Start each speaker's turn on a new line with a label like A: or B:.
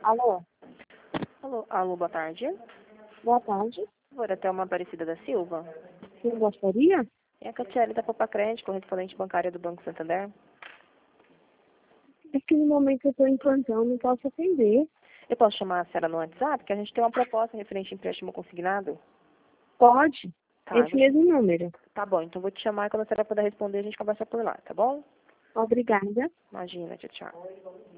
A: Alô?
B: Alô, boa tarde.
A: Boa tarde.
B: Por até uma Aparecida da Silva.
A: Quem gostaria?
B: É a Catiele da Copa Crédito, correspondente bancária do Banco Santander.
A: É que no momento eu estou em plantão, não posso atender.
B: Eu posso chamar a senhora no WhatsApp, que a gente tem uma proposta referente a empréstimo consignado?
A: Pode.
B: Tá,
A: Esse mesmo número.
B: tá bom, então vou te chamar e quando a senhora puder responder, a gente conversa por lá, tá bom?
A: Obrigada.
B: Imagina, tchau, tchau.